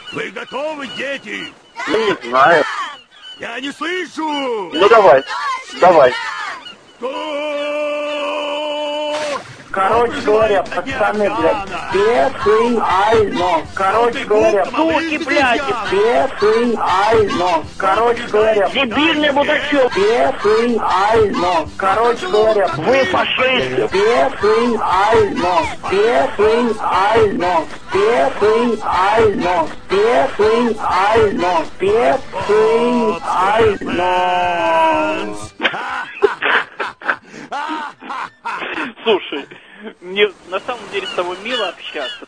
Вы готовы, дети? Не знаю. Я не слышу! Ну давай, давай. Короче говоря, пацаны, блядь, специально. Короче говоря, суки, блядь, специально. Короче говоря, Дебильный мудачок. специально. Короче говоря, Вы фашисты. специально. Специально. Специально. Специально. Специально. Слушай, мне на самом деле с тобой мило общаться.